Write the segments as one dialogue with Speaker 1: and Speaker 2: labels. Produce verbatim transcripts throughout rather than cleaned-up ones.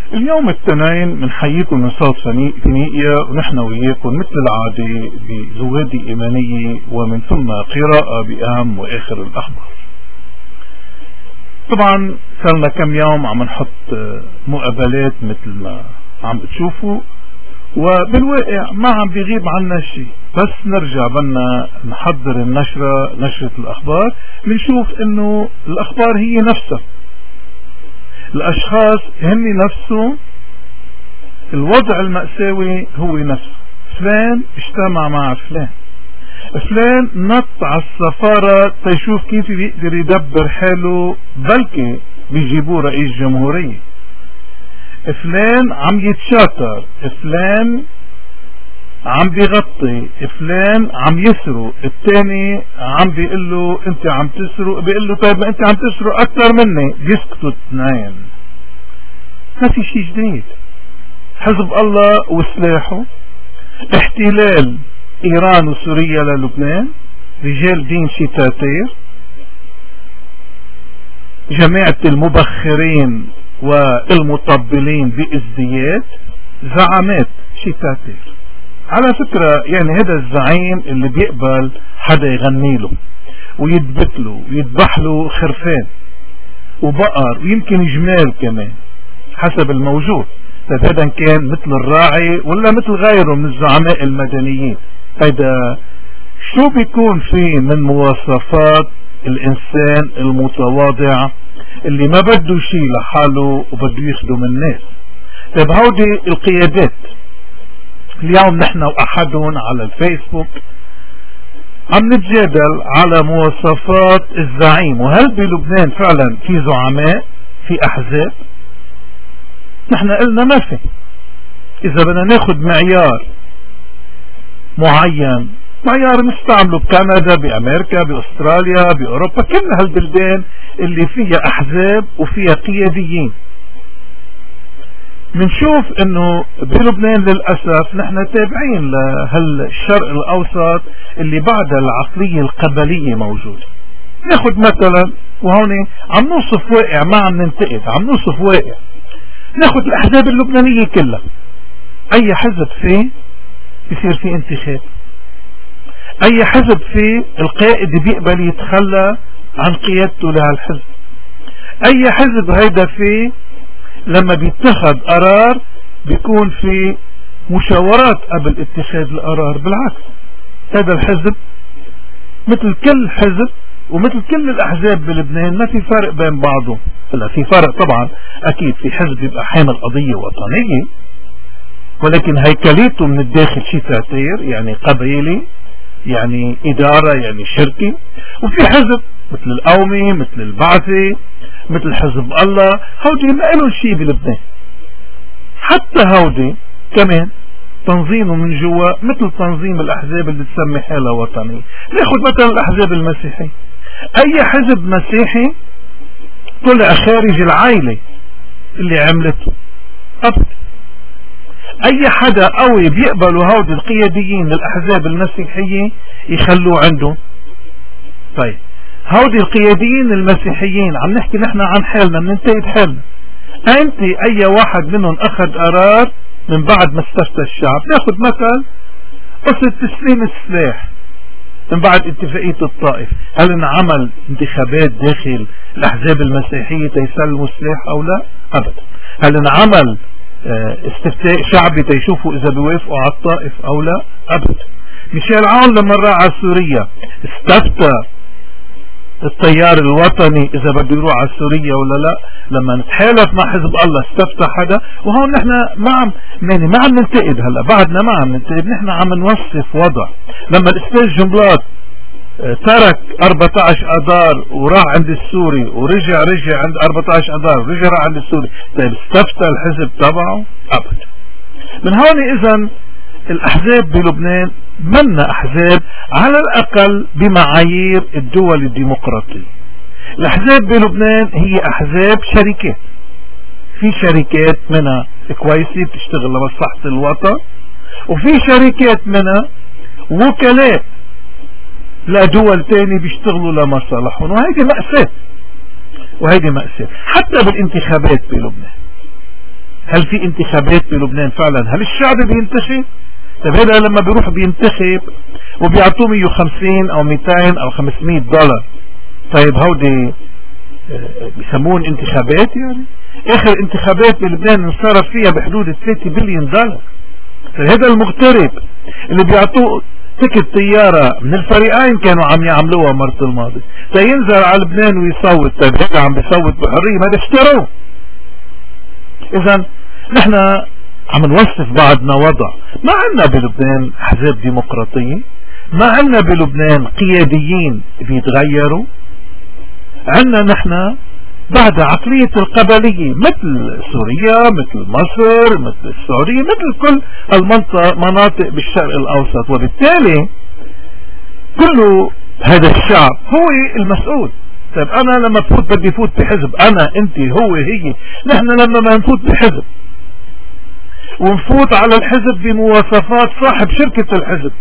Speaker 1: اليوم الاثنين بنحييكم من صوت فينيقيا، ونحن وياكم مثل العادة بزوادي إيمانية ومن ثم قراءة بأهم وآخر الأخبار. طبعا صارنا كم يوم عم نحط مقابلات مثل ما عم بتشوفوا، وبالواقع ما عم بيغيب عنا شيء، بس نرجع بدنا نحضر النشرة نشرة الأخبار بنشوف إنه الأخبار هي نفسها، الأشخاص هن نفسهم، الوضع المأساوي هو نفسه. فلان اجتمع مع فلان، فلان نط على السفارة تيشوف كيف بيقدر يدبر حاله، بلكي بيجيبوه رئيس جمهورية. فلان عم يتشاطر، فلان عم بيغطي، فلان عم يسرق، الثاني عم بيقول له انت عم تسرق، بيقول له طيب ما انت عم تسرق اكثر مني، بيسكتوا اثنين. ما في شيء جديد. حزب الله وسلاحه، احتلال ايران وسوريا للبنان، رجال دين شتاتير، جماعة المبخرين والمطبلين بازدياد، زعامات شتاتير. على فكرة يعني هذا الزعيم اللي بيقبل حدا يغني له ويدبت له ويذبح له خرفان وبقر ويمكن جمال كمان حسب الموجود. طيب هذا كان مثل الراعي ولا مثل غيره من الزعماء المدنيين؟ هذا شو بيكون فيه من مواصفات الانسان المتواضع اللي ما بده شيء لحاله وبده يخدم الناس؟ طيب هودي القيادات اليوم نحن واحدهم على الفيسبوك عم نتجادل على مواصفات الزعيم، وهل بلبنان فعلا في زعماء في احزاب؟ نحن قلنا ما في. اذا بدنا ناخد معيار معين، معيار مستعمله بكندا بامريكا باستراليا باوروبا، كل هالبلدان اللي فيها احزاب وفيها قياديين، منشوف انه بلبنان للأسف نحن تابعين لهالشرق الاوسط اللي بعد العقلية القبلية موجود. ناخد مثلا، وهون عم نوصف واقع ما عم ننتقد، عم نوصف واقع. ناخد الاحزاب اللبنانية كلها، اي حزب فيه يصير فيه انتخاب، اي حزب فيه القائد بيقبل يتخلى عن قيادته لهالحزب، اي حزب هيدا فيه لما بيتخذ قرار بيكون في مشاورات قبل اتخاذ القرار. بالعكس هذا الحزب مثل كل حزب ومثل كل الاحزاب بلبنان ما في فرق بين بعضه. لا في فرق طبعا، اكيد في حزب يبقى حامل قضية وطنية ولكن هيكليته من الداخل شتاتير، يعني قبيلي، يعني ادارة، يعني شركي. وفي حزب مثل القومي، مثل البعثي، مثل حزب الله، هودي ما لهم شيء بلبنان. حتى هودي كمان تنظيمه من جوا مثل تنظيم الاحزاب اللي تسمي حالها وطنية. ناخذ مثلا الاحزاب المسيحية، اي حزب مسيحي طلع خارج العائلة اللي عملته أبدا. اي حدا قوي بيقبلوا هودي القياديين للاحزاب المسيحية يخلوه عنده. طيب هودي القياديين المسيحيين عم نحكي نحن عن حالنا، بننتقد حالنا. انت اي واحد منهم اخذ قرار من بعد ما استفتى الشعب؟ ناخذ مثلا قصة تسليم السلاح من بعد اتفاقية الطائف، هل انعمل انتخابات داخل الاحزاب المسيحية تيسلموا السلاح او لا؟ ابدا. هل انعمل استفتاء شعبي تيشوفوا اذا بيوافقوا على الطائف او لا؟ ابدا. ميشيل عون لما راح على سوريا استفتى التيار الوطني اذا بده يروح على سوريا ولا لا؟ لما نتحالف مع حزب الله استفتى حدا؟ وهون نحن ما عم يعني ما عم ننتقد، هلا بعدنا ما عم ننتقد، نحن عم نوصف وضع. لما الاستاذ جنبلاط ترك أربعة عشر اذار وراح عند السوري ورجع رجع عند أربعة عشر اذار ورجع راح عند السوري، طيب استفتى الحزب تبعه؟ ابدا. من هون اذا الاحزاب بلبنان منا احزاب على الاقل بمعايير الدول الديمقراطية. الاحزاب بلبنان هي احزاب شركات، في شركات منها كويسة بتشتغل لمصلحة الوطن، وفي شركات منها وكلاء لدول تاني بيشتغلوا لمصالحهم، وهيدي مأساة، وهيدي مأساة حتى بالانتخابات بلبنان. هل في انتخابات بلبنان فعلا؟ هل الشعب بينتخب؟ طيب هذا لما بيروح بينتخب وبيعطوه مية وخمسين او مئتين او خمسمية دولار، طيب هودي بيسمون انتخابات؟ يعني اخر انتخابات بلبنان انصرف فيها بحدود ثلاثة بليون دولار. هذا المغترب اللي بيعطوه تكت طيارة من الفريقين كانوا عم يعملوها مرة الماضي تينزل على لبنان ويصوت. طيب هذا عم بيصوت بحرية، ما اشتروه. اذا نحن عم نوصف بعضنا وضع. ما عندنا بلبنان احزاب ديمقراطية، ما عندنا بلبنان قياديين بيتغيروا، عندنا نحن بعد عقلية القبلية مثل سوريا مثل مصر مثل السعودية مثل كل المناطق بالشرق الأوسط. وبالتالي كل هذا الشعب هو المسؤول. طيب أنا لما بفوت بدي فوت بحزب، أنا أنت هو هي، نحن لما ما نفوت بحزب ونفوت على الحزب بمواصفات صاحب شركة الحزب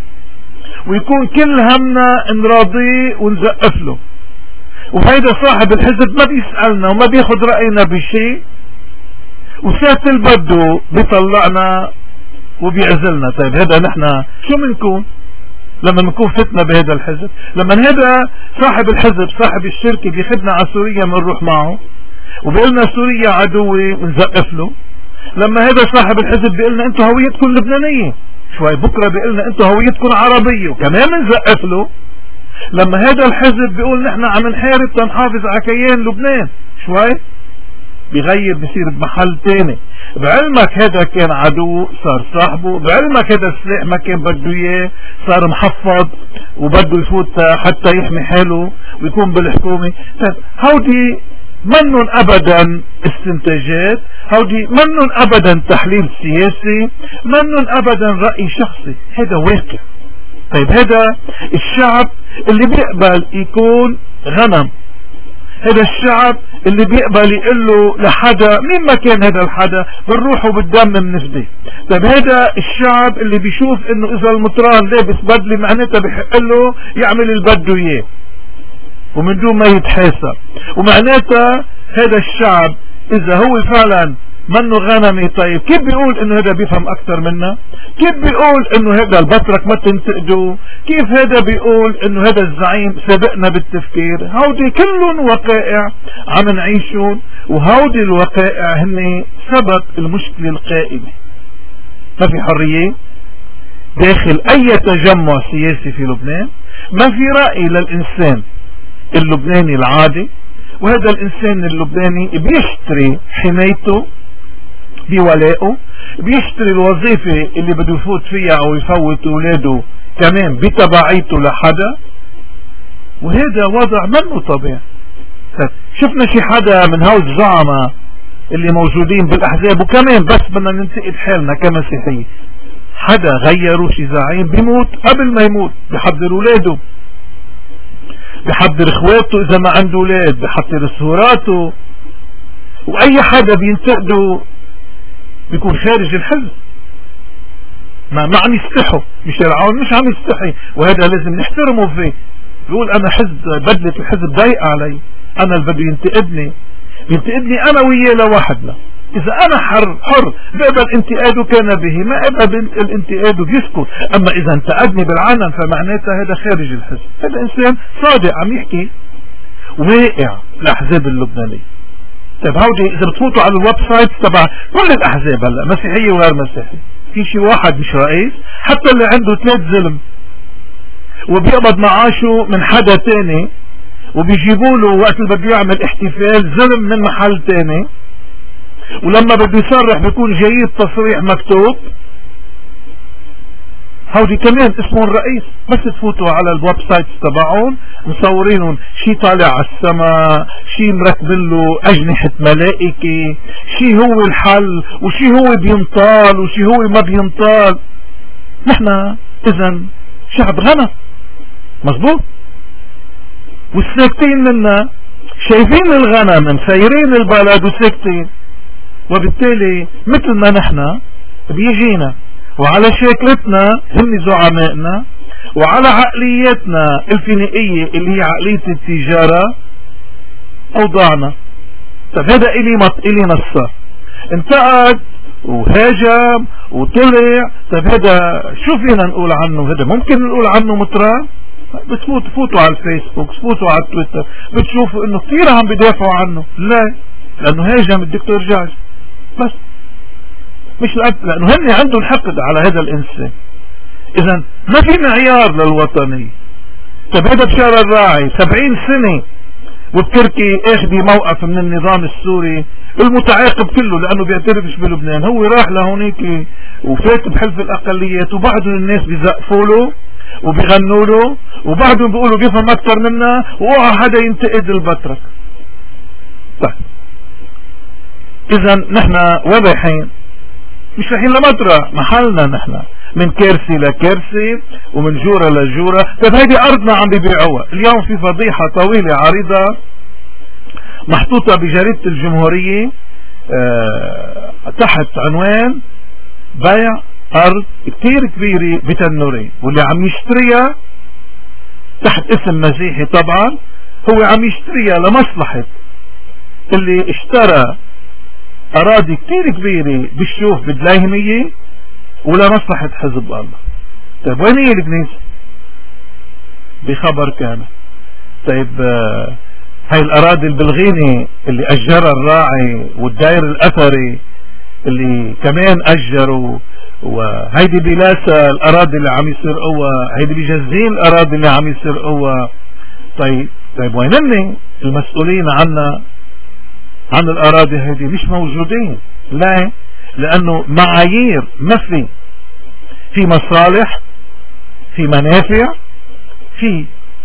Speaker 1: ويكون كل همنا نراضيه ونزقف له، وهيدا صاحب الحزب ما بيسألنا وما بياخد رأينا بشيء، وساعة البدو بيطلعنا وبيعزلنا. طيب هذا نحن شو منكون لما نكون فتنا بهذا الحزب؟ لما هذا صاحب الحزب صاحب الشركة بيخدنا على سوريا منروح معه وبيقلنا سوريا عدوة ونزقف له. لما هذا صاحب الحزب بيقلنا انتو هويتكم لبنانية، شوي بكرة بيقلنا انتو هويتكم عربية وكمان منزقف له. لما هذا الحزب بيقول نحن عم نحارب تنحافظ على كيان لبنان، شوي بيغير بيصير بمحل تاني. بعلمك هذا كان عدو صار صاحبه، بعلمك هذا السلاح ما كان بده اياه صار محفظ وبده يفوت حتى يحمي حاله ويكون بالحكومة. هودي منن ابدا استنتاجات، هودي منن ابدا تحليل سياسي، منن ابدا رأي شخصي، هذا واقع. طيب هذا الشعب اللي بيقبل يكون غنم، هذا الشعب اللي بيقبل يقول له لحدا مين ما كان هذا الحدا بالروح وبالدم بنفديه. طيب هذا الشعب اللي بيشوف انه اذا المطران لابس بدله معناتها بيحق له يعمل اللي بده اياه ومن دون ما يتحاسب، ومعناتها هذا الشعب اذا هو فعلا منه غنمي. طيب كيف بيقول انه هذا بيفهم اكثر منا؟ كيف بيقول انه هذا البطرك ما تنتقدوا؟ كيف هذا بيقول انه هذا الزعيم سبقنا بالتفكير؟ هودي كلهم وقائع عم نعيشون، وهودي الوقائع هن سبب المشكلة القائمة. ما في حرية داخل اي تجمع سياسي في لبنان، ما في رأي للانسان اللبناني العادي، وهذا الانسان اللبناني بيشتري حمايته بولائه، بيشتري الوظيفة اللي بده يفوت فيها او يفوت اولاده كمان بتبعيته لحدا، وهذا وضع منه طبيعي. شفنا شي حدا من هاو الزعماء اللي موجودين بالاحزاب وكمان بس بدنا ننتقد حالنا كمسيحية، حدا غيروا شي زعيم بيموت قبل ما يموت بحضر اولاده، بحضر اخواته اذا ما عنده اولاد، بحضر سهوراته، واي حدا بينتقده بيكون خارج الحزب. ما ما عم يستحوا بشرعون، مش عم يستحي، وهذا لازم نحترمه فيه. يقول انا حزب بدلة الحزب ضايقة علي، انا اللي بده ينتقدني ينتقدني انا وياه لوحدنا. اذا انا حر حر بقبل انتقاده كان به، ما قبل الانتقاده بيسكت. اما اذا انتقدني بالعلن فمعناتها هذا خارج الحزب. هذا انسان صادق عم يحكي واقع الاحزاب اللبنانية. طيب هودي اذا بتفوتوا على الويب سايت تبع كل الاحزاب هلا مسيحية وغير مسيحية، في شي واحد مش رئيس، حتى اللي عنده ثلاث زلم وبيقبض معاشه من حدا تاني وبيجيبوا له وقت اللي بده يعمل احتفال زلم من محل تاني، ولما بده يصرح بيكون جاي تصريح مكتوب. هودي كمان اسمه الرئيس، بس تفوتوا على الويب سايت تبعهم مصورينهم شي طالع على السماء، شي مركبين له اجنحة ملائكة، شي هو الحل وشي هو بينطال وشي هو ما بينطال. نحن اذا شعب غنى مظبوط، والساكتين منا شايفين الغنم مسيرين البلد وساكتين، وبالتالي مثل ما نحن بيجينا وعلى شكلتنا هم زعمائنا وعلى عقليتنا الفينيقية اللي هي عقلية التجارة أوضاعنا. طب هذا إلي مط إلي نصر. انتقد وهاجم وطلع. طيب هذا شو فينا نقول عنه؟ هذا ممكن نقول عنه مطران؟ بتفوت فوتوا على الفيسبوك، فوتوا على التويتر، بتشوفوا انه كثير عم بدافعوا عنه. لا، لانه هاجم الدكتور جورج بس، مش لانه هن عندهم حقد على هذا الانسان. اذا ما في معيار للوطنية. طيب هذا بشار الراعي سبعين سنة وبتركي اخذي موقف من النظام السوري المتعاقب كله لانه بيعترفش بلبنان. هو راح لهونيك وفات بحلف الاقليات، وبعضهم الناس بيزقفوا له وبيغنوا له، وبعضهم بيقولوا بيفهم اكثر منا، واوعى حدا ينتقد البطرك. طيب اذا نحن وين رايحين؟ مش رايحين لمطرح، محلنا نحن من كرسي لكرسي ومن جورة لجورة. طيب هيدي ارضنا عم بيبيعوها. اليوم في فضيحة طويلة عريضة محطوطة بجريدة الجمهورية اه تحت عنوان بيع ارض كتير كبيرة بتنورين، واللي عم يشتريها تحت اسم مسيحي طبعا هو عم يشتريها لمصلحة اللي اشترى اراضي كتير كبيرة بالشوف بالدلايهمية ولمصلحة حزب الله. طيب وين هي الكنيسة؟ بخبر كامل. طيب آه هاي الاراضي البلغيني اللي اجرها الراعي والداير الاثري اللي كمان اجروا، وهيدي بلاسة الاراضي اللي عم يسرقوها، هيدي بجزين الاراضي اللي عم يسرقوها. طيب طيب وينن المسؤولين عنا عن الاراضي هيدي؟ مش موجودين. لا، لانه معايير ما في في مصالح، في منافع، في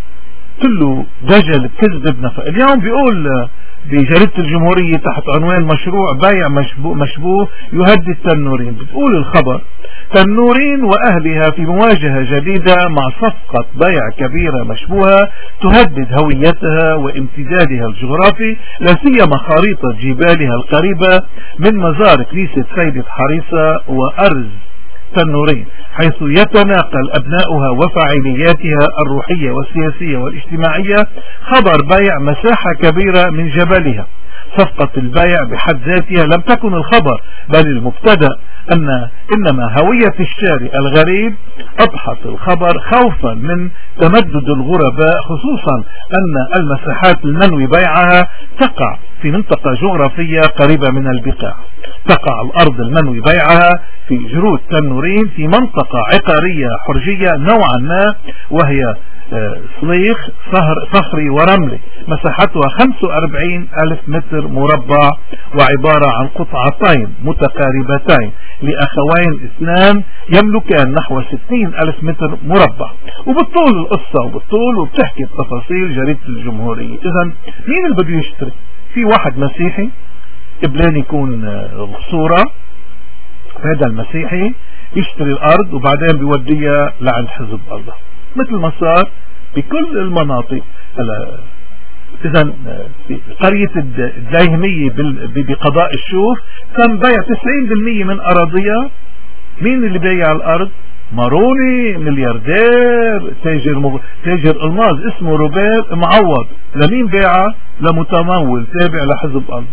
Speaker 1: كله دجل كذب بنفق. اليوم بيقول بجريدة الجمهورية تحت عنوان مشروع بيع مشبوه, مشبوه يهدد تنورين، بتقول الخبر: تنورين وأهلها في مواجهة جديدة مع صفقة بيع كبيرة مشبوهة تهدد هويتها وامتدادها الجغرافي، لا سيما خريطة جبالها القريبة من مزار كنيسة سيدة حريصة وأرز تنورين، حيث يتناقل أبناؤها وفاعلياتها الروحية والسياسية والاجتماعية خبر بيع مساحة كبيرة من جبلها. صفقة البيع بحد ذاتها لم تكن الخبر، بل المبتدأ أن إنما هوية الشاري الغريب أضحت الخبر خوفا من تمدد الغرباء، خصوصا أن المساحات المنوي بيعها تقع في منطقة جغرافية قريبة من البقاع. تقع الأرض المنوي بيعها في جرود تنورين في منطقة عقارية حرجية نوعا ما، وهي صليخ صخري ورملي، مساحتها خمسة وأربعين ألف متر مربع، وعبارة عن قطعتين متقاربتين لأخوين اثنان يملكان نحو ستين ألف متر مربع. وبالطول القصة وبالطول وبتحكي التفاصيل جريدة الجمهورية. إذا مين اللي بده يشتري؟ في واحد مسيحي قبلان يكون صورة، هذا المسيحي يشتري الأرض وبعدين بيوديها لعند حزب الله، مثل ما صار بكل المناطق. إذا قرية الدايهمية بقضاء الشوف كان بيع تسعين بالمئة من أراضيها. مين اللي بيع الأرض؟ ماروني ملياردير تاجر مغ... تاجر الماظ اسمه روبير معوض. لمين بيعها؟ لمتمول تابع لحزب الله.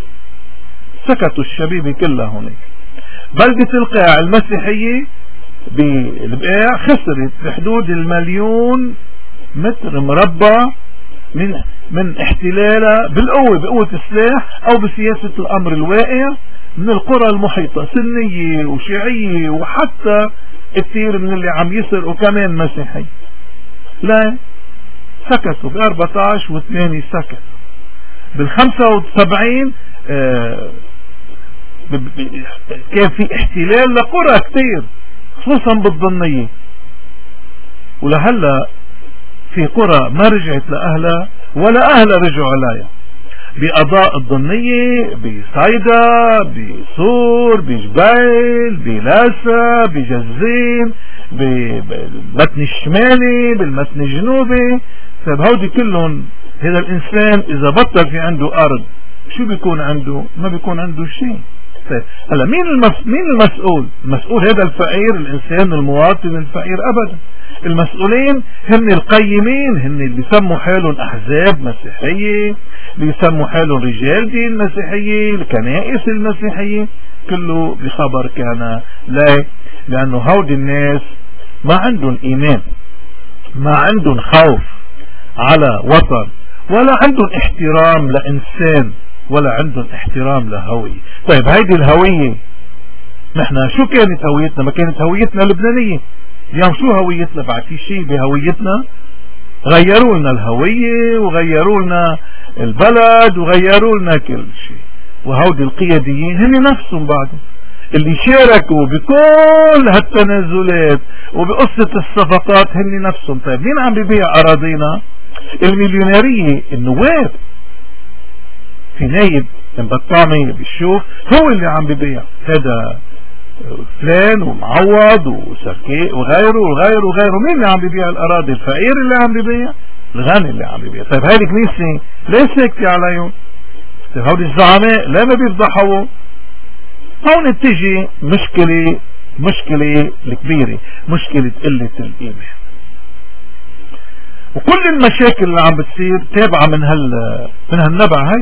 Speaker 1: سكتوا الشبيبة كلها هناك. بلدة القاع المسيحية بالبيع خسرت بحدود المليون متر مربع من من احتلالها بالقوة، بقوة السلاح او بسياسة الامر الواقع من القرى المحيطة، سنية وشيعية وحتى كثير من اللي عم يسرقوا كمان مسيحي. لا، سكتوا ب أربعة عشر واثنين سكت. بال خمسة وسبعين آه كان في احتلال لقرى كثير خصوصا بالضنية، ولهلا في قرى ما رجعت لأهلها ولا أهلها رجعوا عليها. بأضاء الضنية، بصيدا، بصور، بجبيل، بلاسا، بجزين، بالمتن الشمالي، بالمتن الجنوبي. فبهودي كلهم هذا الإنسان إذا بطل في عنده أرض شو بيكون عنده؟ ما بيكون عنده شيء. طيب هلا مين المس... مين المسؤول؟ المسؤول هذا الفقير، الانسان المواطن الفقير؟ ابدا. المسؤولين هن القيمين، هن اللي بيسموا حالهم احزاب مسيحيه، اللي بيسموا حالهم رجال دين مسيحيه، الكنائس المسيحيه، كله بخبر كان. لا، لانه هودي الناس ما عندهم ايمان، ما عندهم خوف على وطن، ولا عندهم احترام لإنسان، ولا عندهم احترام لهوية. طيب هيدي الهوية نحن شو كانت هويتنا؟ ما كانت هويتنا لبنانية. اليوم شو هويتنا؟ بعد في شيء بهويتنا؟ غيروا لنا الهوية وغيروا لنا البلد وغيروا لنا كل شيء. وهودي القياديين هن نفسهم بعدهم اللي شاركوا بكل هالتنازلات وبقصة الصفقات هن نفسهم. طيب مين عم ببيع أراضينا؟ المليونيرية، النواب. في نايب بطامي بالشوف هو اللي عم ببيع، هذا فلان ومعوض وسركي وغيره وغيره وغيره. مين اللي عم ببيع الأراضي؟ الفقير اللي عم ببيع، الغني اللي عم ببيع. طيب هذه كنيسة ليش ساكتة عليهم؟ هودي الزعماء لا ما بيفضحوا. هون تيجي مشكلة، مشكلة الكبيرة، مشكلة قلة الإيمان. وكل المشاكل اللي عم بتصير تابعة من هال من هالنبع هاي.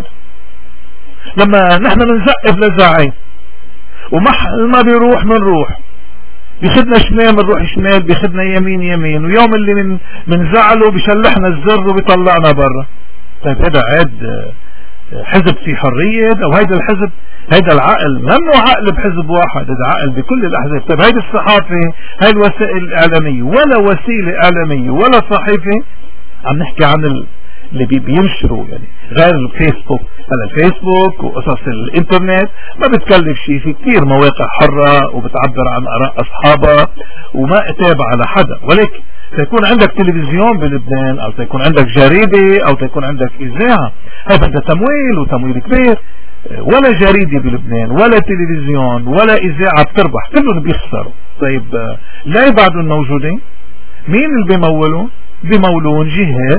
Speaker 1: لما نحن بنزقف لزعيم وما ما بيروح منروح، بيخدنا شمال بنروح شمال، بيخدنا يمين يمين، ويوم اللي من من زعله بيشلحنا الزر وبيطلعنا برا. طيب هذا عاد حزب في حرية؟ او هيدا الحزب، هيدا العقل ممنوع عقل بحزب واحد، هذا عقل بكل الاحزاب. طيب هيدي الصحافة، هاي الوسائل الاعلامية، ولا وسيلة اعلامية ولا صحيفة عم نحكي عن اللي بينشروا يعني غير الفيسبوك. هلا الفيسبوك وقصص الانترنت ما بتكلف شيء، في كتير مواقع حرة وبتعبر عن اراء اصحابها وما تابعة لحدا. ولكن تكون عندك تلفزيون بلبنان، او تكون عندك جريدة، او تكون عندك اذاعة، هاي بدها تمويل وتمويل كبير. ولا جريدة بلبنان ولا تلفزيون ولا اذاعة بتربح، كلهم بيخسروا. طيب لا بعدهم موجودين؟ مين اللي بيمولوا؟ بمولون جهات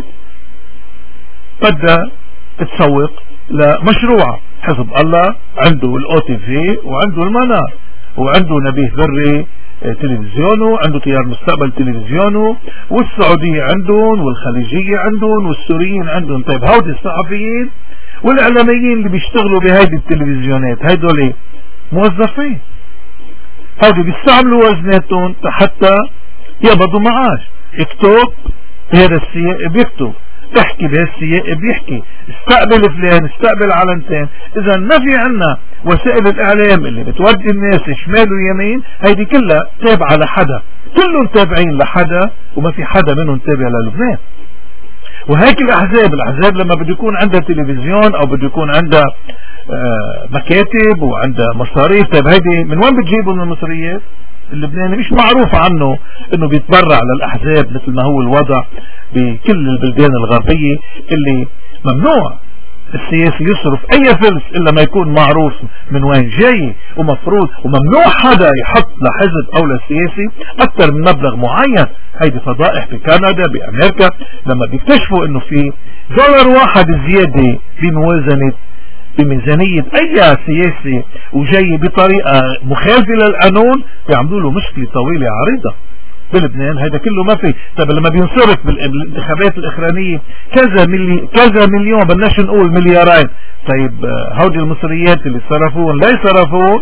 Speaker 1: بدها تسوق لمشروع. حزب الله عنده الاو تي في وعنده المنار وعنده نبيه بري تلفزيونه، عنده تيار مستقبل تلفزيونه، والسعودية عندهم والخليجية عندهم والسوريين عندهم. طيب هودي الصحفيين والاعلاميين اللي بيشتغلوا بهيدي التلفزيونات هيدول موظفين، هودي بيستعملوا وزناتهم حتى يقبضوا معاش. اكتب بهذا السياق بيكتب، تحكي بهالسياق بيحكي، استقبل فلان، استقبل علنتين. اذا ما في عنا وسائل الاعلام اللي بتودي الناس شمال ويمين، هيدي كلها تابعة لحدا، كلهم تابعين لحدا وما في حدا منهم تابع للبنان. وهيك الاحزاب، الاحزاب لما بده يكون عندها تلفزيون او بده يكون عندها آه مكاتب وعندها مصاريف، طيب هيدي من وين بتجيبوا من المصريات؟ اللبناني مش معروف عنه انه بيتبرع للاحزاب مثل ما هو الوضع بكل البلدان الغربية، اللي ممنوع السياسي يصرف اي فلس الا ما يكون معروف من وين جاي، ومفروض وممنوع حدا يحط لحزب او لسياسي اكثر من مبلغ معين. هيدي فضائح بكندا بامريكا لما بيكتشفوا انه في دولار واحد زيادة بموازنة بميزانية اي سياسي وجاي بطريقة مخالفة للقانون بيعملوا له مشكلة طويلة عريضة. بلبنان هذا كله ما في. طيب لما بينصرف بالانتخابات الاخرانية كذا ملي كذا مليون، بدناش نقول مليارين. طيب هودي المصريات اللي صرفوهم لا يصرفوهم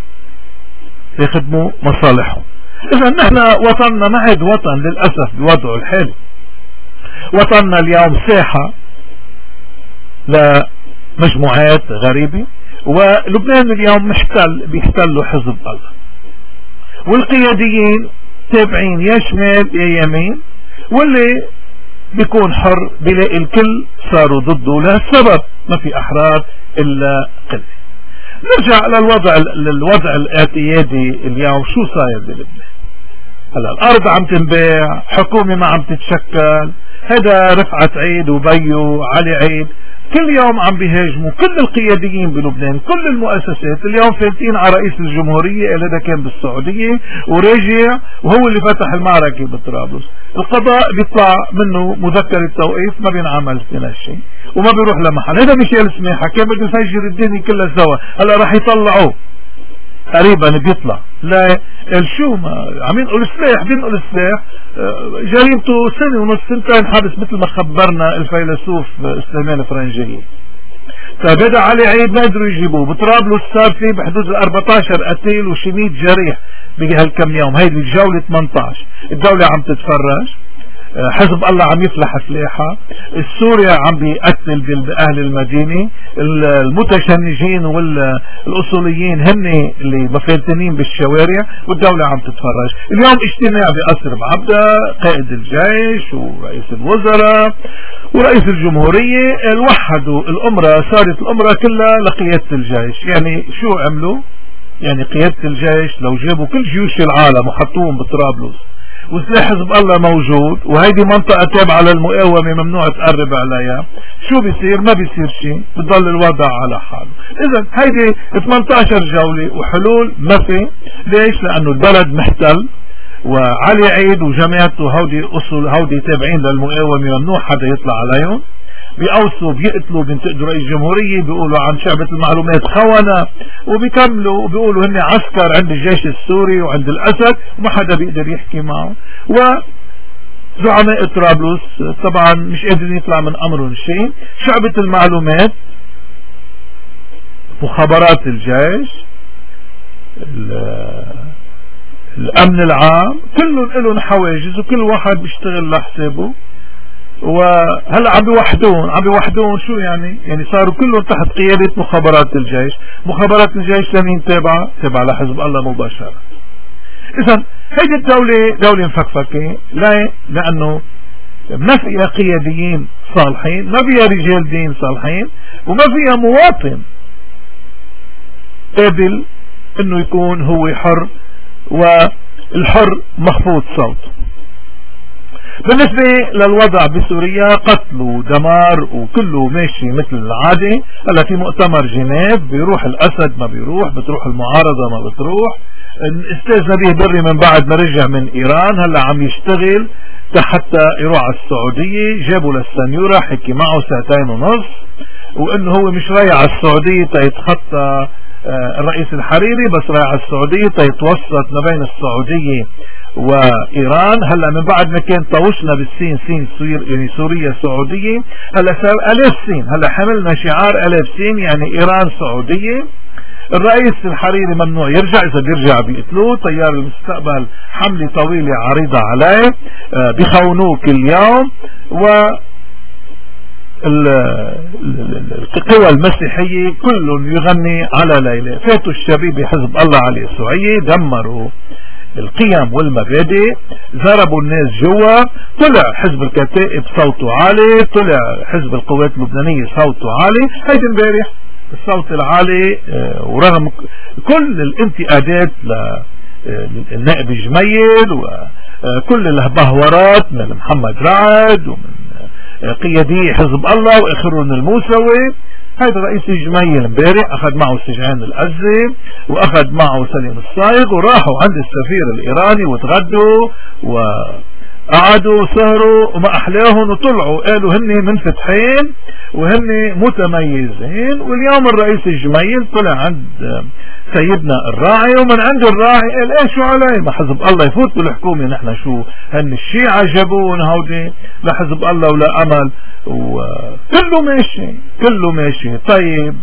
Speaker 1: يخدموا مصالحهم. اذا نحن وطننا ما عاد وطن للأسف بوضعه الحالي. وطننا اليوم ساحة لمجموعات غريبة، ولبنان اليوم محتل بيحتلوا حزب الله، والقياديين تابعين يا شمال يا يمين، واللي بيكون حر بيلاقي الكل صاروا ضده. لهالسبب ما في احرار الا قلة. نرجع للوضع للوضع الاعتيادي اليوم. شو صاير بلبنان؟ هلا الارض عم تنباع، حكومة ما عم تتشكل، هذا رفعت عيد وبيو علي عيد، كل يوم عم بيهاجموا كل القياديين بلبنان، كل المؤسسات. اليوم فاتين على رئيس الجمهورية اللي هذا كان بالسعودية وراجع وهو اللي فتح المعركة بطرابلس. القضاء بيطلع منه مذكرة توقيف ما بينعمل فينا شيء وما بيروح لمحل. هذا ميشيل سماحة كان بده يفجر الدنيا كلها سوا، هلا راح يطلعوه قريبا بيطلع. لا شو ما عم ينقل سلاح، بينقل سلاح جريمته سنة ونص سنتين حبس مثل ما خبرنا الفيلسوف سليمان فرنجية. فبدا علي عيد ما قدروا يجيبوه. بطرابلس صار في بحدود ال أربعتاشر قتيل وشي مية جريح بهالكم يوم. هيدي الجولة ثمانية عشر. الدولة عم تتفرج، حزب الله عم يفلح سلاحها، السوريا عم بيقتل بأهل المدينة، المتشنجين والأصوليين هن اللي مفلتنين بالشوارع، والدولة عم تتفرج. اليوم اجتماع بقصر بعبدة، قائد الجيش ورئيس الوزراء ورئيس الجمهورية وحدوا الأمرة، صارت الأمرة كلها لقيادة الجيش. يعني شو عملوا؟ يعني قيادة الجيش لو جابوا كل جيوش العالم وحطوهم بطرابلس وسلاح حزب الله موجود، وهيدي منطقة تابعة للمقاومة ممنوع تقرب عليها، شو بيصير؟ ما بيصير شيء، بضل الوضع على حاله. اذا هيدي ثمانية عشر جولة وحلول ما في. ليش؟ لانه البلد محتل، وعلي عيد وجماعته هودي اصول هودي تابعين للمقاومة ممنوع حدا يطلع عليهم. بيقوصوا بيقتلوا بينتقدوا رئيس الجمهورية، بيقولوا عن شعبة المعلومات خونة، وبيكملوا وبيقولوا هن عسكر عند الجيش السوري وعند الأسد وما حدا بيقدر يحكي معه. وزعماء طرابلس طبعا مش قادرين يطلع من أمرهم شيء. شعبة المعلومات، مخابرات الجيش، الأمن العام، كلهم لهم حواجز وكل واحد بيشتغل لحسابه. وهلا عم بيوحدون عم بيوحدون شو يعني؟ يعني صاروا كلهم تحت قيادة مخابرات الجيش. مخابرات الجيش لمين تابعة؟ تابعة لحزب الله مباشرة. اذا هيدي الدولة دولة مفكفكة. لا، لانه ما فيها قياديين صالحين، ما فيها رجال دين صالحين، وما فيها مواطن قابل انه يكون هو حر، والحر مخفوض صوته. بالنسبة للوضع بسوريا قتل ودمار وكله ماشي مثل العادة. هلا في مؤتمر جنيف بيروح الأسد ما بيروح، بتروح المعارضة ما بتروح. الاستاذ نبيه بري من بعد ما رجع من إيران هلا عم يشتغل حتى يروح على السعودية. جابوا للسنيورة حكي معه ساعتين ونص، وانه هو مش رايح على السعودية تيتخطى الرئيس الحريري، بس رايح على السعودية تيتوسط ما بين السعودية وإيران. هلا من بعد ما كان طوشنا بالسين سين سوير يعني سوريا سعودية، هلا صار ألاف سين. هلا حملنا شعار ألاف سين يعني إيران سعودية. الرئيس الحريري ممنوع يرجع، إذا بيرجع بيقتلوه. طيار المستقبل حملة طويلة عريضة عليه، بيخونوه كل يوم. و القوى المسيحية كلهم يغني على ليلى. فاتوا الشبيبة حزب الله على يسوعية، دمروا القيم والمبادئ، ضربوا الناس جوا. طلع حزب الكتائب صوته عالي، طلع حزب القوات اللبنانية صوته عالي. هيدي امبارح الصوت العالي ورغم كل الانتقادات للنائب جميل وكل البهورات من محمد رعد ومن قيادي حزب الله واخرهم الموسوي، هذا رئيس جميل امبارح اخذ معه سجعان الأزي واخذ معه سليم الصايغ وراحوا عند السفير الايراني وتغدوا وقعدوا وسهروا وما احلاهم وطلعوا قالوا هن منفتحين وهن متميزين. واليوم الرئيس الجميل طلع عند سيدنا الراعي، ومن عند الراعي قال ايه شو علي ما حزب الله يفوت بالحكومة، نحن شو هن الشيعة جابون هودي لحزب الله ولا امل، وكله ماشي كله ماشي. طيب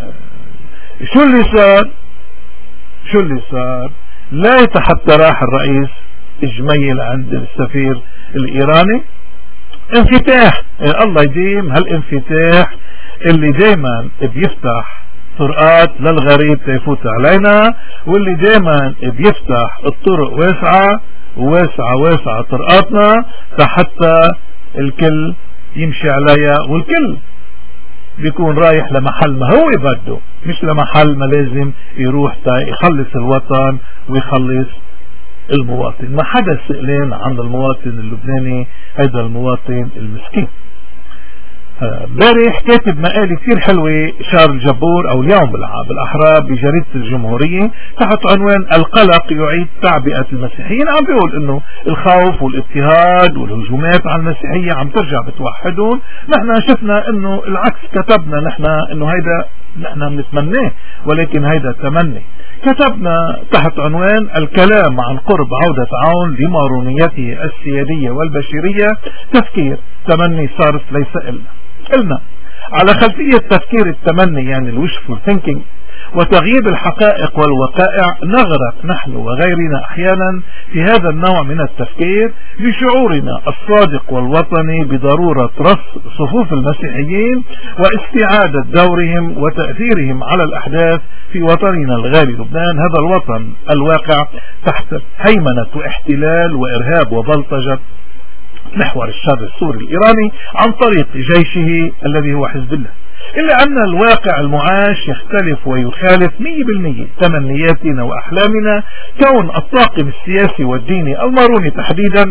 Speaker 1: شو اللي صار؟ شو اللي صار؟ لا حتى راح الرئيس الجميل عند السفير الايراني انفتاح. الله يديم هالانفتاح اللي دايما بيفتح طرقات للغريب تيفوت علينا، واللي دايما بيفتح الطرق واسعة وواسعة واسعة طرقاتنا حتى الكل يمشي عليها، والكل بيكون رايح لمحل ما هو بده، مش لمحل ما لازم يروح تا يخلص الوطن ويخلص المواطن. ما حدا سئلان عن المواطن اللبناني، هذا المواطن المسكين. امبارح كاتب مقالة كثير حلوة شارل جبور او اليوم بالاحرى بجريدة الجمهورية تحت عنوان القلق يعيد تعبئة المسيحيين. عم بيقول انه الخوف والاضطهاد والهجومات على المسيحية عم ترجع بتوحدهم. نحن شفنا انه العكس، كتبنا نحن انه هيدا نحن بنتمناه، ولكن هيدا تمني. كتبنا تحت عنوان الكلام عن قرب عودة عون لمارونيته السيادية والبشرية تفكير تمني صارت ليس إلنا. قلنا على خلفية تفكير التمني يعني الوشفul thinking وتغيير الحقائق والوقائع نغرق نحن وغيرنا أحيانا في هذا النوع من التفكير لشعورنا الصادق والوطني بضرورة رص صفوف المسيحيين واستعادة دورهم وتأثيرهم على الأحداث في وطننا الغالي لبنان، هذا الوطن الواقع تحت هيمنة واحتلال وإرهاب وبلطجة محور الشر السوري الإيراني عن طريق جيشه الذي هو حزب الله. إلا أن الواقع المعاش يختلف ويخالف مية بالمية تمنياتنا وأحلامنا، كون الطاقم السياسي والديني الماروني تحديدا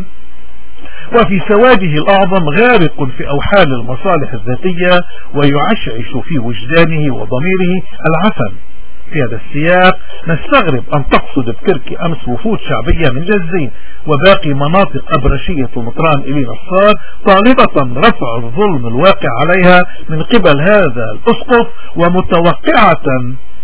Speaker 1: وفي سواده الأعظم غارق في أوحال المصالح الذاتية ويعشعش في وجدانه وضميره العفن. في هذا السياق نستغرب أن تقصد بتركي أمس وفود شعبية من جزين وباقي مناطق أبرشية ومطران إلي نصار طالبة رفع الظلم الواقع عليها من قبل هذا الأسقف، ومتوقعة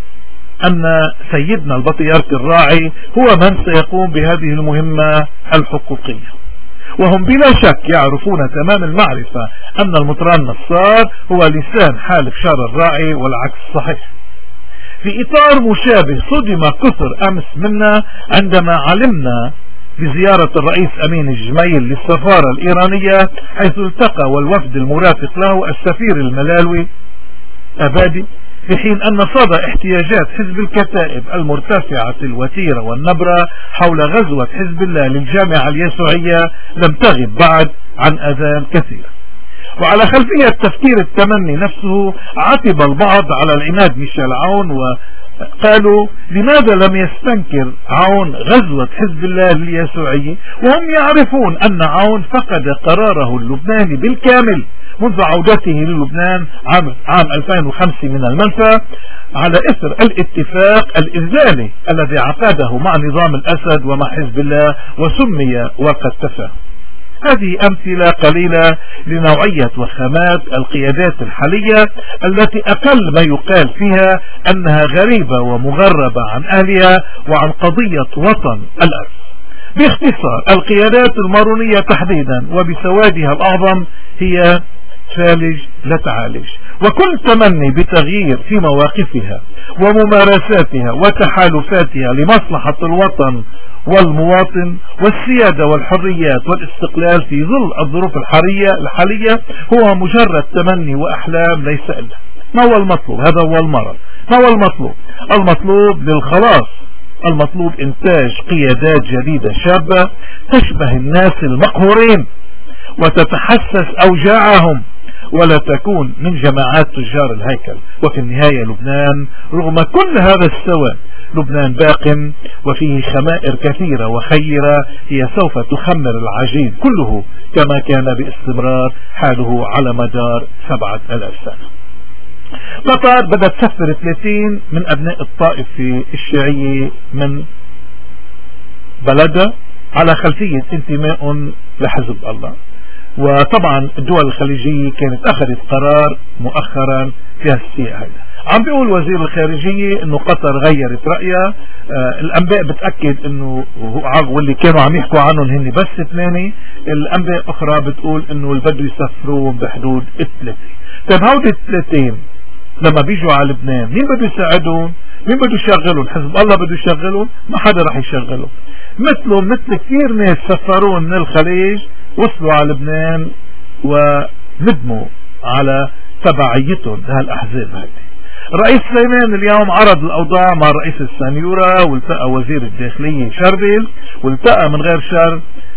Speaker 1: أن سيدنا البطريرك الراعي هو من سيقوم بهذه المهمة الحقوقية. وهم بلا شك يعرفون تمام المعرفة أن المطران نصار هو لسان حال بشار الراعي والعكس صحيح. في إطار مشابه صدم كثر أمس منا عندما علمنا بزيارة الرئيس أمين الجميل للسفارة الإيرانية، حيث التقى والوفد المرافق له السفير الملالوي أبادي، في حين أن صدى احتياجات حزب الكتائب المرتفعة الوتيرة والنبرة حول غزوة حزب الله للجامعة اليسوعية لم تغب بعد عن أذان كثيرة. وعلى خلفية تفكير التمني نفسه عاتب البعض على العناد ميشيل عون، وقالوا لماذا لم يستنكر عون غزوة حزب الله اليسوعية وهم يعرفون أن عون فقد قراره اللبناني بالكامل منذ عودته للبنان عام, عام ألفين وخمسة من المنفى على إثر الاتفاق الإذلالي الذي عقده مع نظام الأسد ومع حزب الله وسمي وقد تفى. هذه أمثلة قليلة لنوعية وخامات القيادات الحالية التي أقل ما يقال فيها أنها غريبة ومغربة عن أهلها وعن قضية وطن الأرض. باختصار القيادات المارونية تحديدا وبسوادها الأعظم هي تعالج لا تعالج، وكل تمني بتغيير في مواقفها وممارساتها وتحالفاتها لمصلحة الوطن والمواطن والسيادة والحريات والاستقلال في ظل الظروف الحالية هو مجرد تمني وأحلام ليس إلا. ما هو المطلوب؟ هذا هو المرض. ما هو المطلوب؟ المطلوب للخلاص، المطلوب إنتاج قيادات جديدة شابة تشبه الناس المقهورين وتتحسس أوجاعهم ولا تكون من جماعات تجار الهيكل. وفي النهاية لبنان رغم كل هذا السواد لبنان باق وفيه خمائر كثيرة وخيرة هي سوف تخمر العجين كله كما كان باستمرار حاله على مدار سبعة آلاف سنة. قطر بدأت تسفر ثلاثين من أبناء الطائفة الشيعية من بلدها على خلفية انتماء لحزب الله، وطبعا الدول الخليجية كانت أخذت قرار مؤخرا في السياق هذا. عم بيقول وزير الخارجية انه قطر غيرت رأيها. آه الانباء بتأكد انه واللي كانوا عم يحكوا عنهم هن بس ثمانية، الانباء اخرى بتقول انه اللي بده يسافروا بحدود الثلاثة. طيب هودي الثلاثين لما بيجوا على لبنان مين بده يساعدهم؟ مين بده يشغلهم؟ حزب الله بده يشغلهم؟ ما حدا رح يشغلهم. مثلهم مثل كثير ناس سفرون من الخليج وصلوا على لبنان وندموا على تبعيتهم لهالاحزاب هذه. الرئيس سليمان اليوم عرض الأوضاع مع رئيس السنيورة، والتقى وزير الداخلية شربل، والتقى من غير شر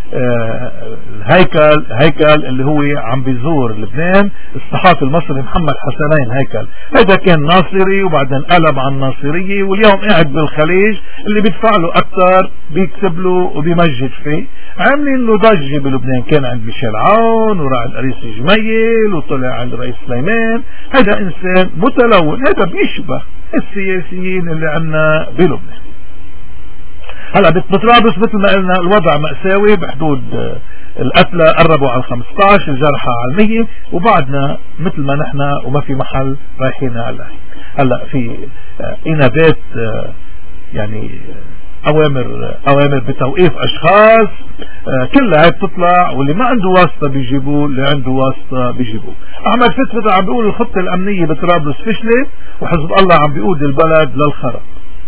Speaker 1: الهيكل هيكل اللي هو عم بيزور لبنان الصحافي المصري محمد حسنين هيكل. هذا كان ناصري وبعدين قلب عن الناصرية، واليوم قاعد بالخليج اللي بيدفع له أكثر بيكتب له وبيمجد فيه. عاملين له ضجة بلبنان، كان عند ميشيل عون وراح الرئيس جميل وطلع عند الرئيس سليمان. هذا إنسان متلون، هذا بيشبه السياسيين اللي عنا بلبنان. هلا بطرابلس مثل ما قلنا الوضع مأساوي بحدود القتلى قربوا على خمسطعش، الجرحى على المية، وبعدنا مثل ما نحن وما في محل رايحين على هلا في انابات يعني اوامر اوامر بتوقيف اشخاص كلها بتطلع، واللي ما عنده واسطة بيجيبوه، اللي عنده واسطة بيجيبوه. احمد فتفت عم بيقول الخطة الامنية بطرابلس فشلت وحزب الله عم بيقود البلد للخراب.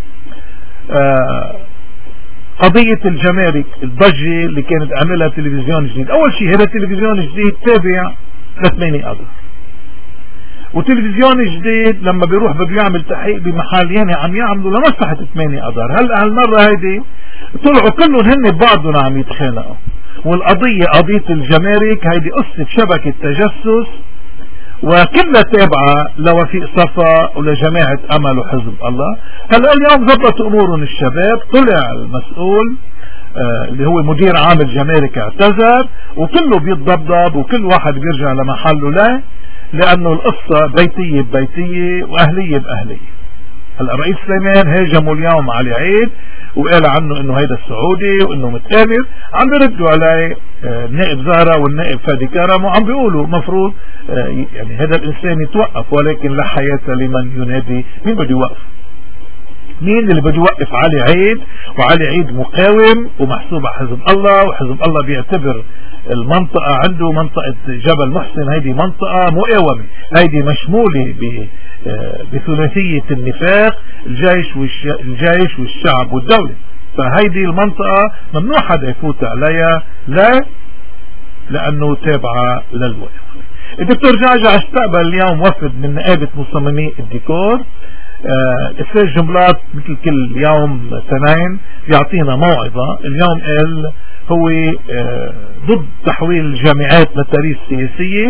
Speaker 1: قضية الجمارك، الضجة اللي كانت عملها تلفزيون جديد. اول شيء هذا تلفزيون جديد تابع لثمانية اذار، وتلفزيون جديد لما بيروح بيعمل تحقيق بمحل يعني عم يعملوا لمصلحة ثمانية اذار. هلا هالمرة هيدي طلعوا كلهم هن ببعضهم عم يتخانقوا، والقضية قضية الجمارك هيدي قصة شبكة تجسس وكلها تابعة لوفيق صفا ولجماعة امل وحزب الله. هلا اليوم ضبطوا امورهم الشباب، طلع المسؤول آه اللي هو مدير عام الجمارك اعتذر، وكله بيتضبضب وكل واحد بيرجع لمحله له، لانه القصة بيتية ببيتية واهلية باهلية. هلا الرئيس سليمان هاجموا اليوم علي عيد وقال عنه انه هيدا السعودي وانه متآمر، عم بيردوا عليه النائب زهرة والنائب فادي كرم وعم بيقولوا مفروض يعني هذا الانسان يتوقف، ولكن لا حياة لمن ينادي. مين بده يوقف؟ مين اللي بده يوقف علي عيد؟ وعلي عيد مقاوم ومحسوب على حزب الله، وحزب الله بيعتبر المنطقة عنده منطقة جبل محسن هيدي منطقة مقاومة، هيدي مشمولة بثلاثية النفاق، الجيش والجيش والشعب والدولة. فهيدي المنطقة ممنوع حدا يفوت عليها، لا لأنه تابعة للوقف. الدكتور جعجع استقبل اليوم وفد من نقابة مصممي الديكور. الأستاذ آه جنبلاط مثل كل يوم اثنين يعطينا موعظة. اليوم قال هو آه ضد تحويل الجامعات لتاريخ سياسية،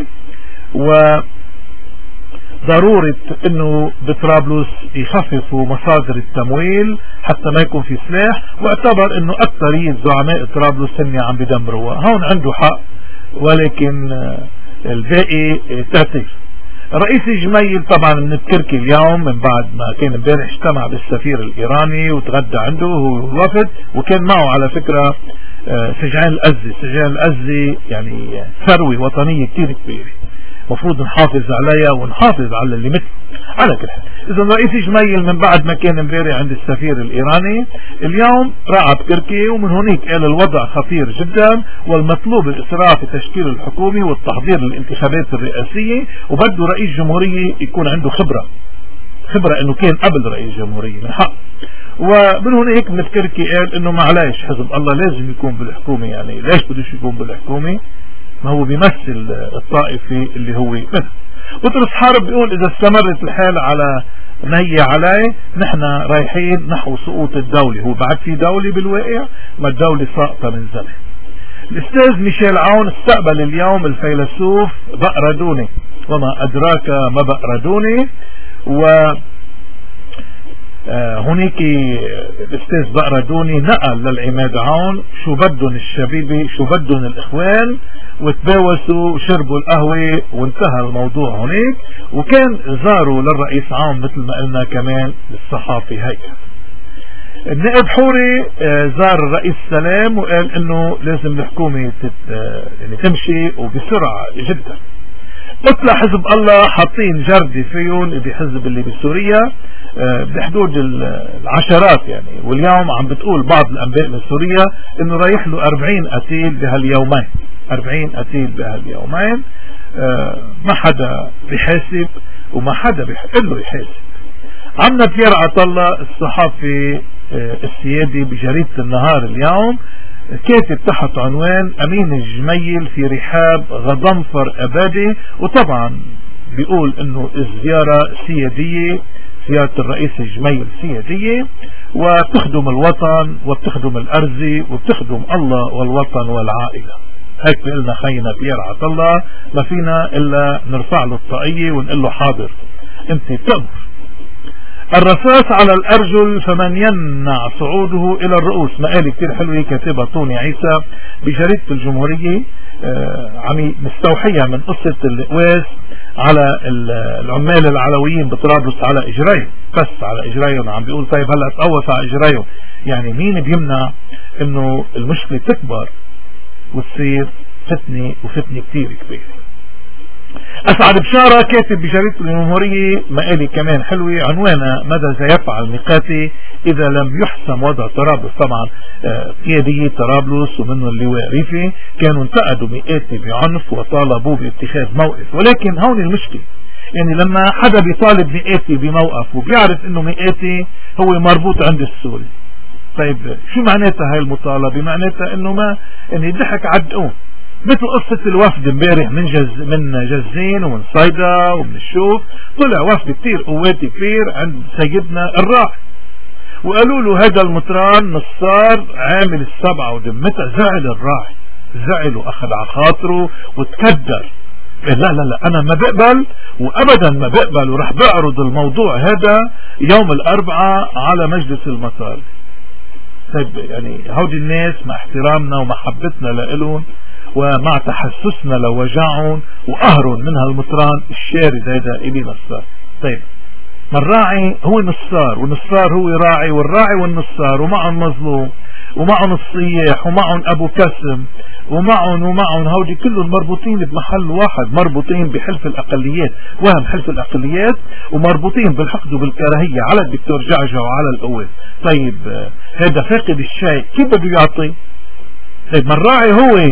Speaker 1: وضرورة انه بطرابلس يخففوا مصادر التمويل حتى ما يكون في سلاح، واعتبر انه اكثرية زعماء طرابلس هن عم بدمروها. هون عنده حق، ولكن آه الباقي آه تعتير. الرئيس جميل طبعا من تركي اليوم من بعد ما كان امبارح اجتمع بالسفير الايراني وتغدى عنده هو الوفد، وكان معه على فكرة سجعان الأزي. سجعان الأزي يعني ثروة وطنية كتير كبيرة، مفروض نحافظ عليها ونحافظ على اللي مثل. على كل حال، اذا الرئيس جميل من بعد ما كان امبارح عند السفير الايراني اليوم راح بتركيا، ومن هناك قال الوضع خطير جدا والمطلوب الاسراع في تشكيل الحكومة والتحضير للانتخابات الرئاسية، وبده رئيس جمهورية يكون عنده خبرة خبرة انه كان قبل رئيس جمهورية من حق. ومن هناك من تركي قال انه معلش حزب الله لازم يكون بالحكومة. يعني ليش بدوش يكون بالحكومة؟ ما هو بيمثل الطائفة اللي هو منه. بطرس حارب بيقول اذا استمرت الحال على ما هي عليه نحن رايحين نحو سقوط الدولة. هو بعد في دولة بالواقع، ما الدولة ساقطة من زمان. الاستاذ ميشيل عون استقبل اليوم الفيلسوف بقردوني، وما ادراك ما بقردوني. و آه هناك الاستاذ بقردوني نقل للعماد عون شو بدهم الشبيبة، شو بدهم الاخوان، وتباوسوا وشربوا القهوة وانتهى الموضوع هناك. وكان زاروا للرئيس عون مثل ما قلنا كمان للصحافي هيئة. النائب حوري آه زار الرئيس سلام وقال انه لازم الحكومة آه يعني تمشي وبسرعة جدا. اطلع حزب الله حاطين جردي فيهم بحزب اللي بسوريا آه بحدود العشرات يعني، واليوم عم بتقول بعض الانباء من سوريا انه رايح له أربعين قتيل بهاليومين. أربعين قتيل بهاليومين. آه ما حدا بيحاسب وما حدا بيحق له يحاسب. عمنا بيير عطلة الصحافي آه السيادي بجريدة النهار اليوم كاتب تحت عنوان امين الجميل في رحاب غضنفر ابادي، وطبعا بيقول انه الزيارة سيادية، زيارة الرئيس الجميل سيادية وبتخدم الوطن وبتخدم الارزي وبتخدم الله والوطن والعائلة. هيك بيقلنا خينا بيير عطلة، ما فينا الا نرفع له الطاقية ونقول له حاضر انت بتأمر. الرصاص على الأرجل فمن يمنع صعوده إلى الرؤوس، مقالة كتير حلوة كاتبها طوني عيسى بجريدة الجمهورية، آه عمي مستوحية من قصة القواس على العمال العلويين بطرابلس على إجريهم، بس على إجريهم. عم بيقول طيب هلأ تقوص على إجريهم، يعني مين بيمنع إنه المشكلة تكبر وتصير فتنة وفتنة كتير كبيرة. أسعد بشارة كاتب بجريدة الجمهورية مقالة كمان حلوة عنوانها ماذا سيفعل ميقاتي إذا لم يحسم وضع طرابلس. طبعا قيادية طرابلس ومنهم اللواء ريفي كانوا انتقدوا ميقاتي بعنف وطالبوا باتخاذ موقف، ولكن هون المشكلة يعني لما حدا بيطالب ميقاتي بموقف وبيعرف انه ميقاتي هو مربوط عند السوري، طيب شو معناتها هاي المطالبة؟ معناتها انه ما يعني ضحك عدقون، مثل قصة الوفد امبارح من جز من جزين ومن صيدا ومن الشوف، طلع وفد كتير قواتي كبير عند سيدنا الراعي وقالوا له هذا المطران نصار عامل السبعة ودمتها. زعل الراعي، زعل واخذ على خاطره وتكدر، لا لا لا انا ما بقبل وابدا ما بقبل ورح بعرض الموضوع هذا يوم الاربعاء على مجلس المطار. طيب يعني هودي الناس مع احترامنا ومحبتنا لإلهم ومع تحسسنا لوجعهم وقهرهم من هالمطران الشارد هذا إلي نصار. طيب ما الراعي هو نصار والنصار هو راعي والراعي والنصار ومعهم مظلوم ومعهم الصياح ومعهم ابو كسم ومعهم ومعهم هودي كلهم مربوطين بمحل واحد، مربوطين بحلف الاقليات وهم حلف الاقليات ومربوطين بالحقد وبالكراهية على الدكتور جعجع وعلى القوة. طيب هذا فاقد الشيء كيف بده يعطي؟ طيب ما الراعي هو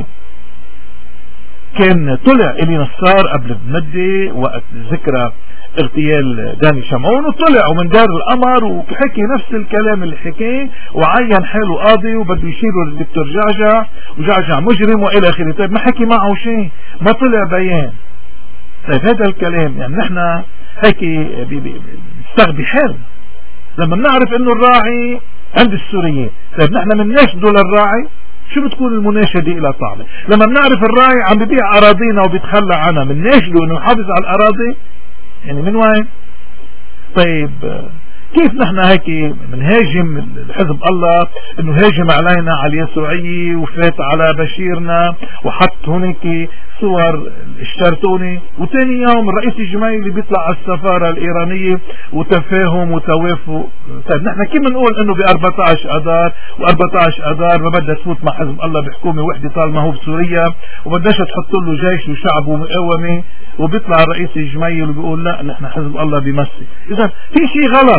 Speaker 1: كان طلع إلي نصار قبل بمدة وقت ذكرى اغتيال داني شمعون وطلع ومن دار القمر وحكي نفس الكلام اللي حكيه وعين حاله قاضي وبده يشيله للدكتور جعجع وجعجع مجرم والى اخره. طيب ما حكي معه شيء، ما طلع بيان. طيب هذا الكلام يعني نحن هيك بنستغبي حالنا لما بنعرف انه الراعي عند السوريين. طيب نحن بنناشده للراعي، شو بتكون المناشدة الى طعمه؟ لما بنعرف الراعي عم ببيع اراضينا وبيتخلى عنها بنناشده انه يحافظ على الاراضي، يعني من وين؟ طيب كيف نحن هيك منهاجم الحزب الله انه هاجم علينا على اليسوعية وفات على بشيرنا وحط هناك صور اشترتوني، وتاني يوم الرئيس الجميلي بيطلع على السفارة الايرانية وتفاهم وتوافق. طيب نحن كيف بنقول انه ب أربعة عشر اذار و14 اذار ما بدها تفوت مع حزب الله بحكومة وحدة طالما هو بسوريا وبدهاش تحط له جيش وشعب ومقاومة، وبيطلع الرئيس الجميلي وبيقول لا نحن حزب الله بيمثل. اذا في شيء غلط.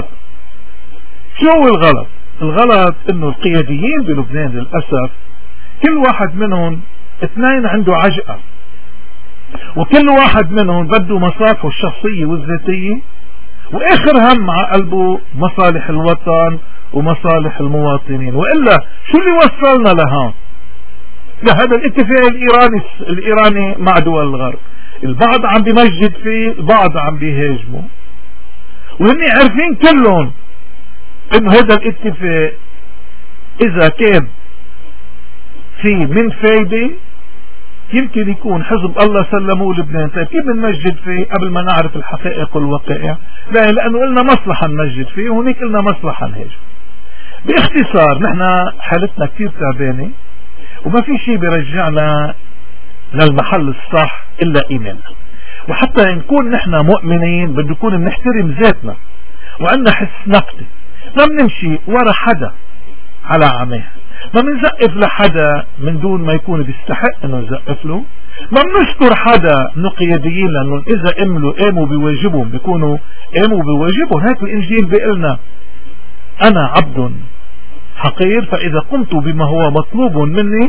Speaker 1: شو هو الغلط؟ الغلط انه القياديين بلبنان للأسف كل واحد منهم اثنين عنده عجقة، وكل واحد منهم بده مصالحه الشخصية والذاتية، واخر هم على قلبه مصالح الوطن ومصالح المواطنين. وإلا شو اللي وصلنا لهون؟ لهذا الاتفاق الإيراني الإيراني مع دول الغرب، البعض عم بيمجد فيه البعض عم بيهاجمه، وهن عارفين كلهم انه هذا الاتفاق اذا كان في من فايدة يمكن يكون حزب الله سلموه لبنان. طيب كيف بنمجد فيه قبل ما نعرف الحقائق والواقع؟ لا، لانه قلنا مصلحة نمجد فيه وهناك قلنا مصلحة نهاجم. باختصار نحن حالتنا كتير تعبانة وما في شيء بيرجعنا للمحل الصح الا ايماننا، وحتى نكون نحن مؤمنين بده يكون بنحترم ذاتنا وعندنا حس نقدي، ما بنمشي ورا حدا على عماه، ما بنزقف لحدا من دون ما يكون بيستحق انه نزقف له، ما بنشكر حدا من قياديين لانه اذا املوا قاموا بواجبهم بيكونوا قاموا بواجبهم. هيك الانجيل بيقلنا انا عبد حقير فاذا قمت بما هو مطلوب مني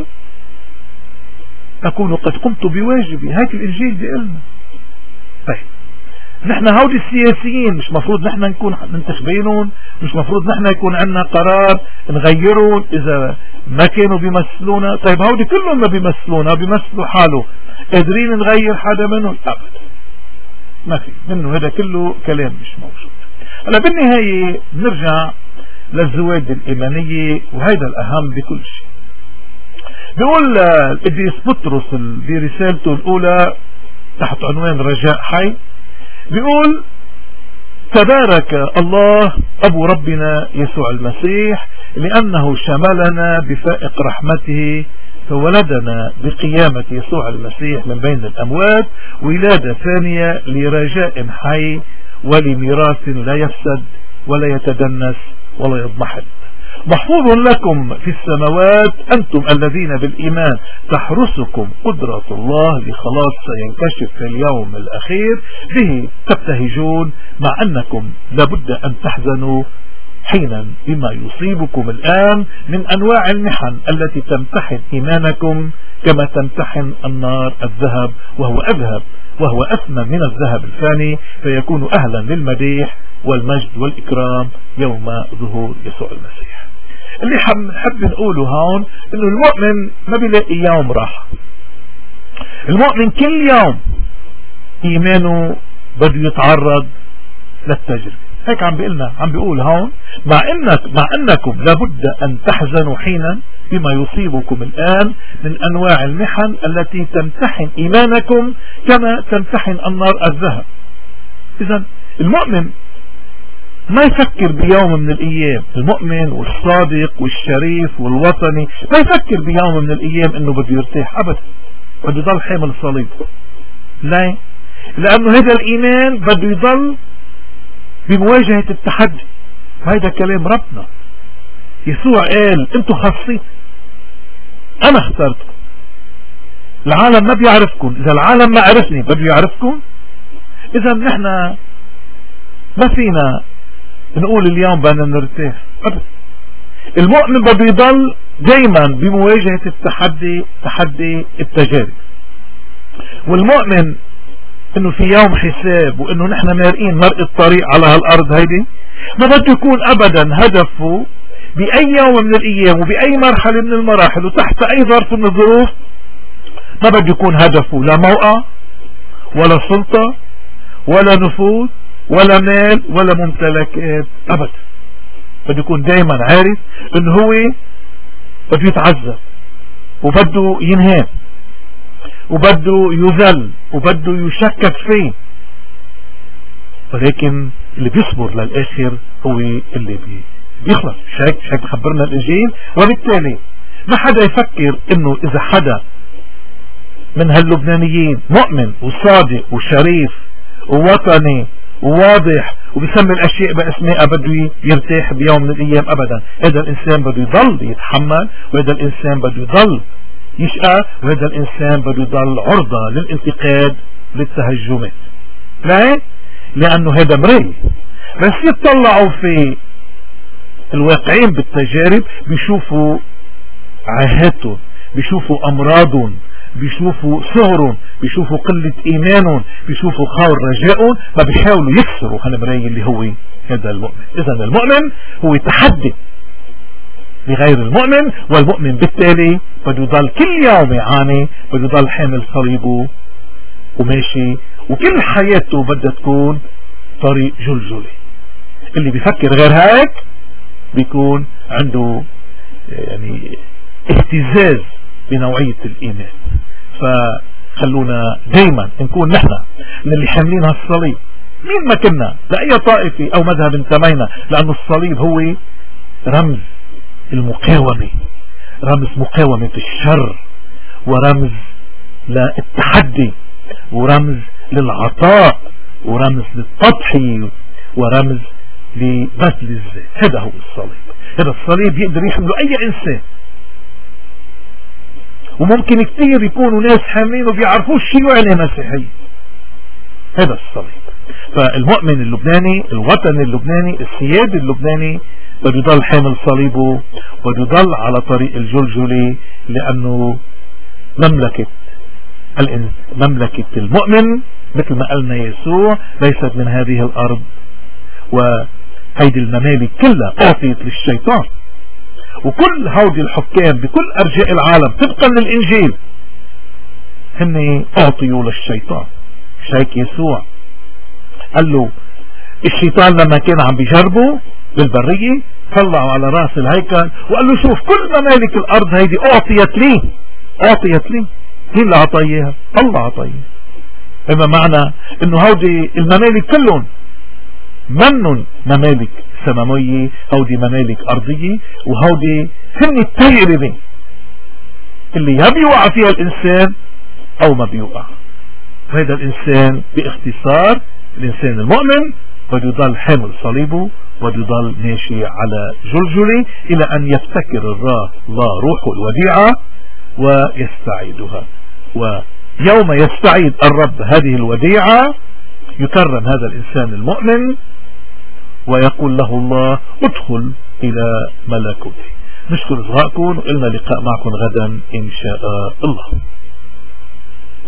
Speaker 1: اكون قد قمت بواجبي. هيك الانجيل بيقلنا. طيب نحن هودي السياسيين مش مفروض نحن نكون منتخبينهم؟ مش مفروض نحن يكون عندنا قرار نغيرهم اذا ما كانوا بيمثلونا؟ طيب هودي كلهم ما بيمثلونا، بيمثلوا حاله، قادرين نغير حدا منهم؟ ابدا ما في منه، هذا كله كلام مش موجود. هلا بالنهاية نرجع للزواج الإيمانية، وهذا الأهم بكل شيء. بيقول القديس بطرس برسالته الأولى تحت عنوان رجاء حي، بيقول تبارك الله أبو ربنا يسوع المسيح لأنه شملنا بفائق رحمته فولدنا بقيامة يسوع المسيح من بين الأموات ولادة ثانية لرجاء حي ولميراث لا يفسد ولا يتدنس ولا يضمحل. محفوظ لكم في السماوات أنتم الذين بالإيمان تحرسكم قدرة الله لخلاص سينكشف في اليوم الأخير به تبتهجون مع أنكم لابد أن تحزنوا حينا بما يصيبكم الآن من أنواع المحن التي تمتحن إيمانكم كما تمتحن النار الذهب وهو أذهب وهو أثمن من الذهب الفاني فيكون أهلا للمديح والمجد والإكرام يوم ظهور يسوع المسيح. اللي حب نقوله هون انه المؤمن ما بيلاقي يوم راحة. المؤمن كل يوم ايمانه بده يتعرض للتجربة. هيك عم بيقولنا عم بيقول هون مع انك مع انكم لابد ان تحزنوا حينا بما يصيبكم الان من انواع المحن التي تمتحن ايمانكم كما تمتحن النار الذهب. اذا المؤمن ما يفكر بيوم من الايام، المؤمن والصادق والشريف والوطني ما يفكر بيوم من الايام انه بده يرتاح ابدا، بده يضل حامل صليب. ليه؟ لانه هذا الايمان بده يضل بمواجهة التحدي. هذا كلام ربنا. يسوع قال انتم خاصين، انا اخترتكم، العالم ما بيعرفكم، اذا العالم ما عرفني بده يعرفكم. اذا نحن ما فينا نقول اليوم بدنا نرتاح ابدا. المؤمن بده يضل دايما بمواجهة التحدي، تحدي التجارب. والمؤمن انه في يوم حساب وانه نحن مارقين مرق الطريق على هالارض هيدي ما بده يكون ابدا هدفه باي يوم من الايام وباي مرحلة من المراحل وتحت اي ظرف من الظروف ما بده يكون هدفه لا موقع ولا سلطة ولا نفوذ ولا مال ولا ممتلكات ابدا. بده يكون دايما عارف انه هو بده يتعذب وبده ينهان وبده يذل وبده يشكك فيه، ولكن اللي بيصبر للآخر هو اللي بي بيخلص. شاك شاك خبرنا الإنجيل. وبالتالي ما حدا يفكر انه اذا حدا من هاللبنانيين مؤمن وصادق وشريف ووطني وواضح وبيسمي الاشياء باسماء بده يرتاح بيوم من الايام ابدا. هذا الانسان بده يضل يتحمل، وهذا الانسان بده يضل يشقى، وهذا الانسان بده يضل عرضة للانتقاد للتهجمات. ليه؟ لانه هذا مري. بس يطلعوا في الواقعين بالتجارب بيشوفوا عاهاتهم، بيشوفوا امراضهم، بيشوفوا صغرهم، بيشوفوا قلة ايمانهم، بيشوفوا خور رجائهم، فبيحاولوا يكسروا هالمراي اللي هو هذا المؤمن. اذا المؤمن هو تحدي لغير المؤمن، والمؤمن بالتالي بده يضل كل يوم يعاني، بده يضل حامل صليبه وماشي، وكل حياته بدها تكون طريق جلجلي. اللي بيفكر غير هيك بيكون عنده يعني اهتزاز بنوعية الإيمان. فخلونا دايما نكون نحن من اللي حاملين هالصليب مين ما كنا، لأي طائفة أو مذهب انتمينا، لأنه الصليب هو رمز المقاومة، رمز مقاومة الشر، ورمز للتحدي، ورمز للعطاء، ورمز للتضحية، ورمز لبذل الذات. هذا هو الصليب. هذا الصليب يقدر يحمله أي إنسان، وممكن كتير يكونوا ناس حاملين وبيعرفوش شو يعني مسيحية. هذا الصليب. فالمؤمن اللبناني، الوطني اللبناني، السيادي اللبناني بده يضل حامل صليبه، بده يضل على طريق الجلجلي، لأنه مملكة مملكة المؤمن مثل ما قالنا يسوع ليست من هذه الأرض، وهيدي الممالك كلها أعطيت للشيطان. وكل هودي الحكام بكل أرجاء العالم طبقا للإنجيل هن أعطيوا للشيطان. شايك يسوع قال له الشيطان لما كان عم بيجربه بالبرية طلعوا على راس الهيكل وقال له شوف كل ممالك الأرض هيدي أعطيت لي، أعطيت لي. مين اللي عطيها؟ الله عطيها. إما معنى إنه هودي الممالك كلهم منن ممالك سماوية، هودي ممالك أرضية، وهودي هن التجربة اللي يا بيوقع فيها الإنسان أو ما بيوقع. هذا الإنسان باختصار الإنسان المؤمن بده يضل حامل صليبه، بده يضل ماشي على جلجلة إلى أن يفتكر الراه الله روحه الوديعة ويستعيدها. ويوم يستعيد الرب هذه الوديعة يكرم هذا الإنسان المؤمن ويقول له الله ادخل إلى ملكوتي. نشكر إصغائكم وإلنا لقاء معكم غدا إن شاء الله.